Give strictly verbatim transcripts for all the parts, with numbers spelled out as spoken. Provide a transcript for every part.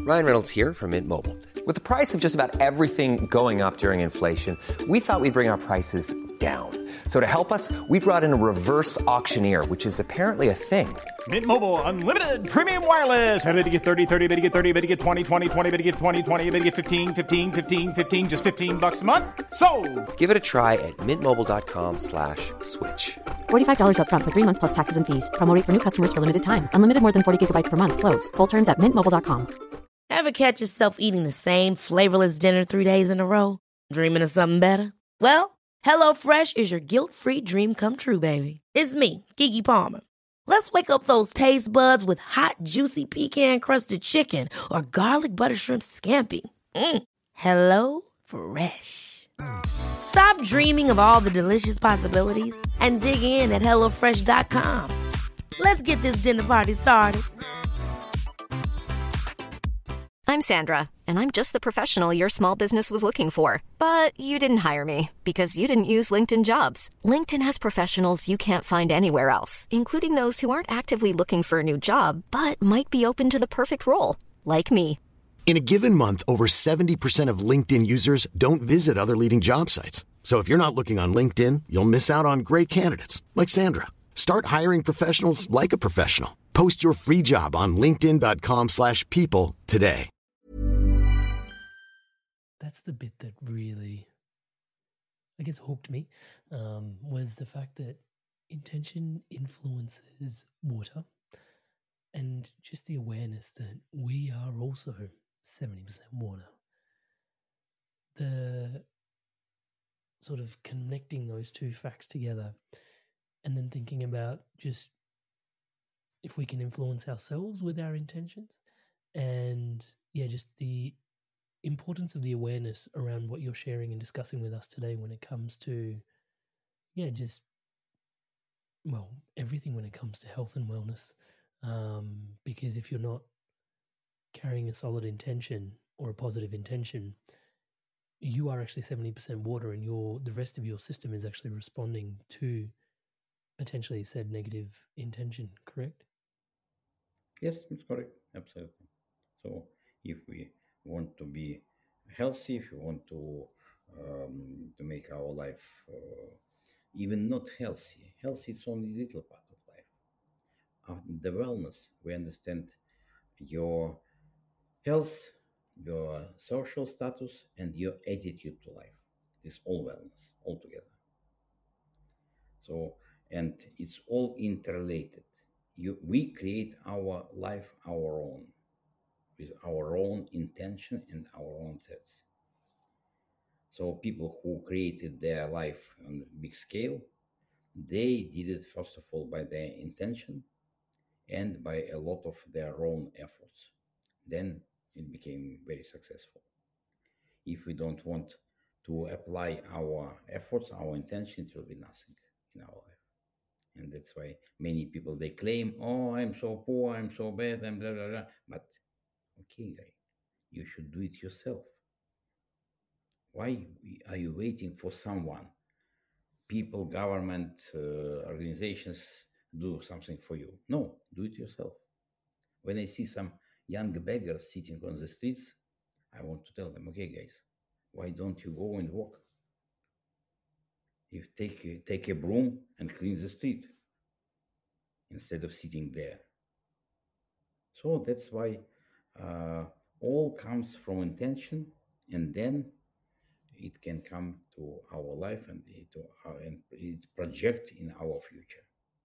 Ryan Reynolds here from Mint Mobile. With the price of just about everything going up during inflation, we thought we'd bring our prices down. So to help us, we brought in a reverse auctioneer, which is apparently a thing. Mint Mobile Unlimited Premium Wireless. How to get thirty, thirty, how to get thirty, how to get twenty, twenty, twenty, how to get twenty, twenty, how to get fifteen, fifteen, fifteen, fifteen, just fifteen bucks a month? Sold! Give it a try at mintmobile.com slash switch. forty-five dollars up front for three months plus taxes and fees. Promo rate for new customers for limited time. Unlimited more than forty gigabytes per month. Slows full terms at mint mobile dot com. Ever catch yourself eating the same flavorless dinner three days in a row? Dreaming of something better? Well, HelloFresh is your guilt-free dream come true, baby. It's me, Keke Palmer. Let's wake up those taste buds with hot, juicy pecan-crusted chicken or garlic butter shrimp scampi. Mm. Hello Fresh. Stop dreaming of all the delicious possibilities and dig in at hello fresh dot com. Let's get this dinner party started. I'm Sandra, and I'm just the professional your small business was looking for. But you didn't hire me because you didn't use LinkedIn Jobs. LinkedIn has professionals you can't find anywhere else, including those who aren't actively looking for a new job, but might be open to the perfect role, like me. In a given month, over seventy percent of LinkedIn users don't visit other leading job sites. So if you're not looking on LinkedIn, you'll miss out on great candidates like Sandra. Start hiring professionals like a professional. Post your free job on linkedin.com slash people today. That's the bit that really, I guess, hooked me, um, was the fact that intention influences water, and just the awareness that we are also seventy percent water. The sort of connecting those two facts together and then thinking about just if we can influence ourselves with our intentions, and yeah, just the importance of the awareness around what you're sharing and discussing with us today when it comes to, yeah, just, well, everything when it comes to health and wellness. Um, because if you're not carrying a solid intention or a positive intention, you are actually seventy percent water, and your the rest of your system is actually responding to potentially said negative intention, correct? Yes, it's correct. Absolutely. So if we want to be healthy, if we want to um, to make our life uh, even not healthy, healthy is only a little part of life. Uh, the wellness, we understand your health, your social status, and your attitude to life. This all wellness altogether. So, and it's all interrelated. You, we create our life our own, with our own intention and our own sets. So people who created their life on a big scale, they did it first of all by their intention and by a lot of their own efforts. Then it became very successful. If we don't want to apply our efforts, our intention, it will be nothing in our life. And that's why many people, they claim, oh, I'm so poor, I'm so bad, I'm blah, blah, blah. But okay, guy, you should do it yourself. Why are you waiting for someone? People, government, uh, organizations do something for you. No, do it yourself. When I see some young beggars sitting on the streets, I want to tell them, okay, guys, why don't you go and walk? You take, take a broom and clean the street instead of sitting there. So that's why uh, all comes from intention, and then it can come to our life and it, uh, and it project in our future.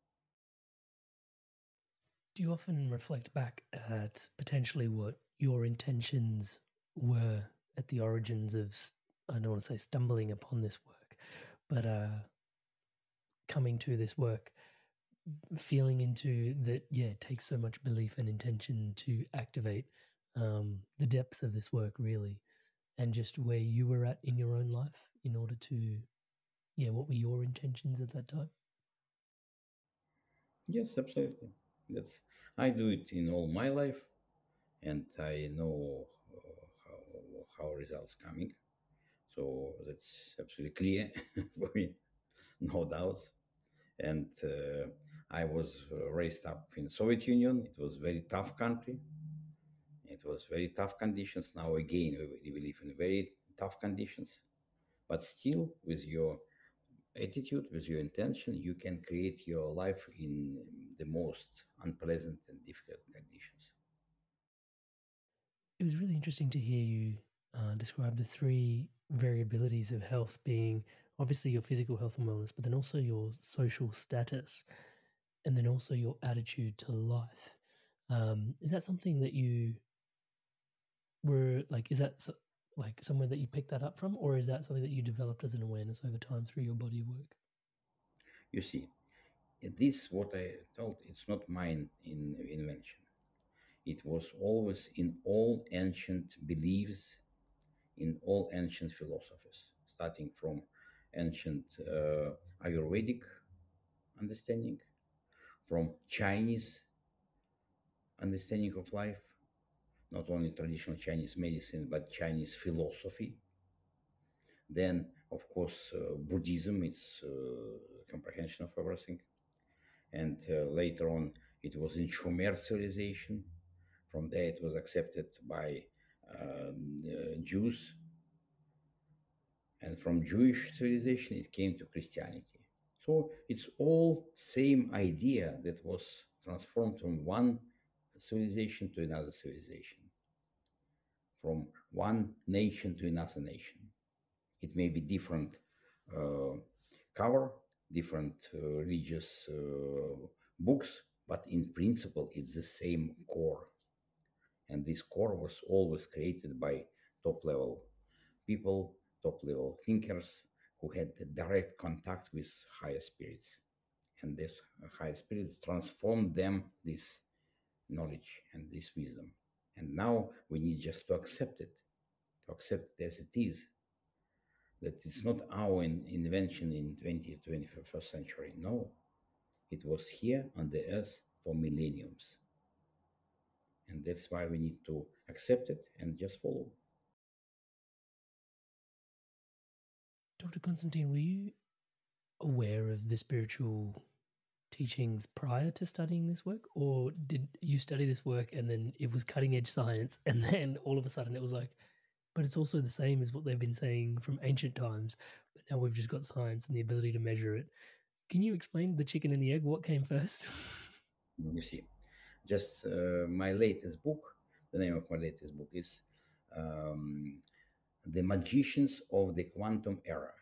Do you often reflect back at potentially what your intentions were at the origins of, I don't want to say stumbling upon this work, but uh, coming to this work, feeling into that, yeah, it takes so much belief and intention to activate um, the depths of this work, really, and just where you were at in your own life in order to, yeah, what were your intentions at that time? Yes, absolutely. That's I do it in all my life, and I know uh, how how results coming. So that's absolutely clear for me, no doubts. And uh, I was uh, raised up in Soviet Union. It was very tough country. It it was very tough conditions. Now again, we, we live in very tough conditions, but still with your attitude, with your intention, you can create your life in the most unpleasant and difficult conditions. It was really interesting to hear you uh, describe the three variabilities of health being obviously your physical health and wellness, but then also your social status, and then also your attitude to life. Um, is that something that you were like, is that so, like somewhere that you picked that up from, or is that something that you developed as an awareness over time through your body of work? You see, this, what I told, it's not mine in invention. It was always in all ancient beliefs, in all ancient philosophies, starting from ancient uh, Ayurvedic understanding, from Chinese understanding of life, not only traditional Chinese medicine, but Chinese philosophy. Then, of course, uh, Buddhism, it's uh, comprehension of everything. And uh, later on, it was in Sumer civilization. From there, it was accepted by um, uh, Jews. And from Jewish civilization, it came to Christianity. So it's all same idea that was transformed from one civilization to another civilization, from one nation to another nation. It may be different uh, cover, different uh, religious uh, books, but in principle, it's the same core. And this core was always created by top level people, top level thinkers who had direct contact with higher spirits. And this higher spirits transformed them, this knowledge and this wisdom. And now we need just to accept it, to accept it as it is. That it's not our in, invention in twentieth, twenty-first century. No, it was here on the earth for millenniums. And that's why we need to accept it and just follow. Doctor Konstantin, were you aware of the spiritual teachings prior to studying this work, or did you study this work and then it was cutting edge science, and then all of a sudden it was like, but it's also the same as what they've been saying from ancient times, but now we've just got science and the ability to measure it? Can you explain the chicken and the egg? What came first? You see, just uh, my latest book, the name of my latest book is um, The Magicians of the Quantum Era.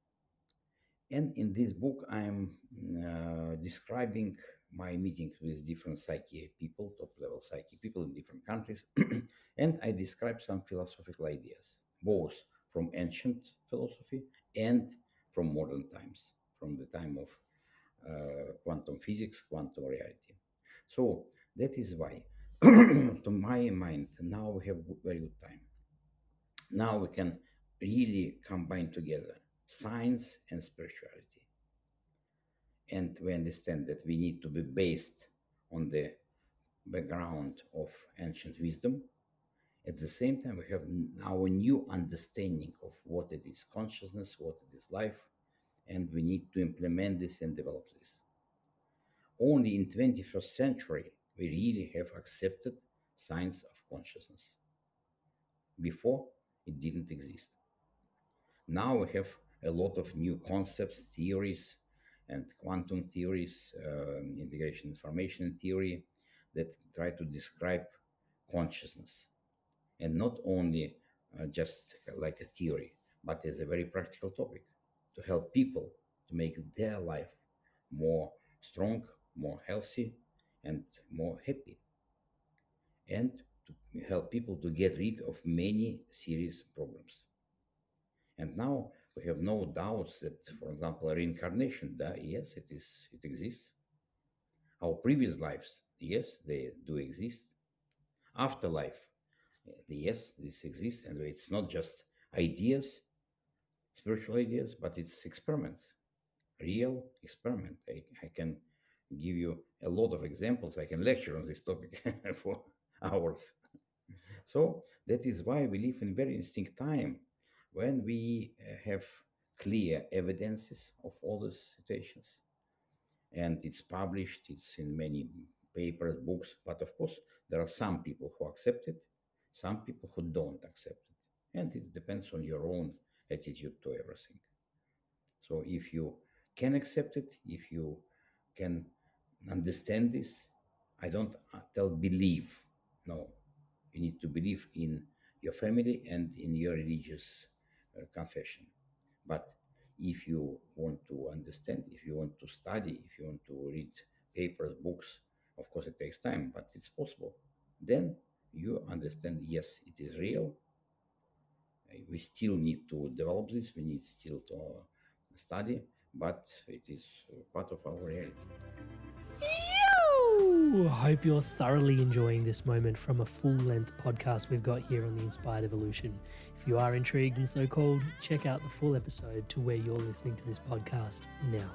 And in this book, I'm uh, describing my meetings with different psyche people, top level psyche people in different countries. And I describe some philosophical ideas, both from ancient philosophy and from modern times, from the time of uh, quantum physics, quantum reality. So that is why, to my mind, now we have very good time. Now we can really combine together science and spirituality. And we understand that we need to be based on the background of ancient wisdom. At the same time, we have our new understanding of what it is consciousness, what it is life, and we need to implement this and develop this. Only in twenty-first century, we really have accepted science of consciousness. Before, it didn't exist. Now we have a lot of new concepts, theories, and quantum theories, uh, integration information theory, that try to describe consciousness. And not only uh, just like a theory, but as a very practical topic to help people to make their life more strong, more healthy, and more happy. And to help people to get rid of many serious problems. And now we have no doubts that, for example, reincarnation, that, yes, it is, it exists. Our previous lives, yes, they do exist. Afterlife, yes, this exists, and it's not just ideas, spiritual ideas, but it's experiments, real experiment. I, I can give you a lot of examples. I can lecture on this topic for hours. So that is why we live in very interesting time when we uh, have clear evidences of all these situations. And it's published, it's in many papers, books, but of course, there are some people who accept it, some people who don't accept it. And it depends on your own attitude to everything. So if you can accept it, if you can understand this, I don't tell believe. No, you need to believe in your family and in your religious uh, confession. But if you want to understand, if you want to study, if you want to read papers, books, of course it takes time, but it's possible. Then you understand, yes, it is real. We still need to develop this, we need still to uh, study, but it is part of our reality. Yo! Hope you're thoroughly enjoying this moment from a full-length podcast we've got here on the Inspired Evolution. If you are intrigued and so called, check out the full episode to where you're listening to this podcast now.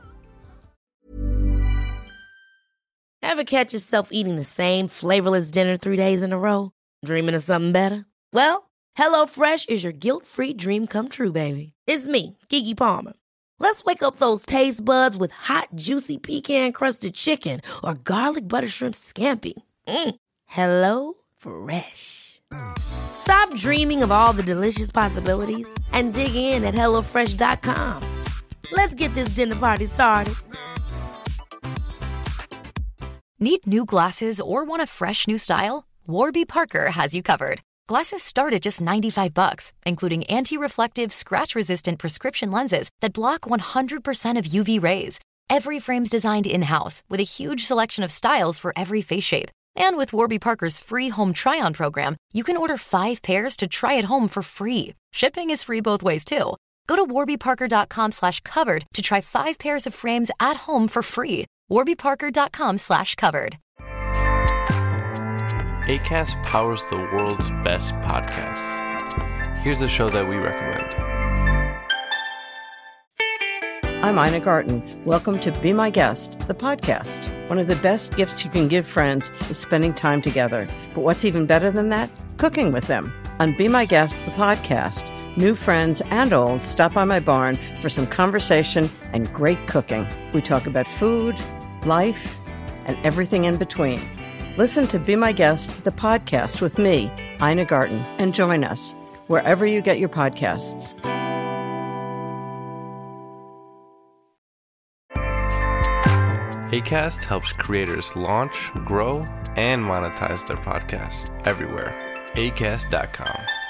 Ever catch yourself eating the same flavorless dinner three days in a row? Dreaming of something better? Well, HelloFresh is your guilt-free dream come true, baby. It's me, Keke Palmer. Let's wake up those taste buds with hot, juicy pecan-crusted chicken or garlic butter shrimp scampi. Mm. Hello Fresh. Stop dreaming of all the delicious possibilities and dig in at hello fresh dot com. Let's get this dinner party started. Need new glasses or want a fresh new style? Warby Parker has you covered. Glasses start at just ninety-five bucks, including anti-reflective, scratch-resistant prescription lenses that block one hundred percent of U V rays. Every frame's designed in-house with a huge selection of styles for every face shape. And with Warby Parker's free home try-on program, you can order five pairs to try at home for free. Shipping is free both ways, too. Go to warbyparker.com slash covered to try five pairs of frames at home for free. warbyparker.com slash covered. Acast powers the world's best podcasts. Here's a show that we recommend. I'm Ina Garten. Welcome to Be My Guest, the podcast. One of the best gifts you can give friends is spending time together. But what's even better than that? Cooking with them. On Be My Guest, the podcast, new friends and old stop by my barn for some conversation and great cooking. We talk about food, life, and everything in between. Listen to Be My Guest, the podcast with me, Ina Garten, and join us wherever you get your podcasts. Acast helps creators launch, grow, and monetize their podcasts everywhere. acast dot com.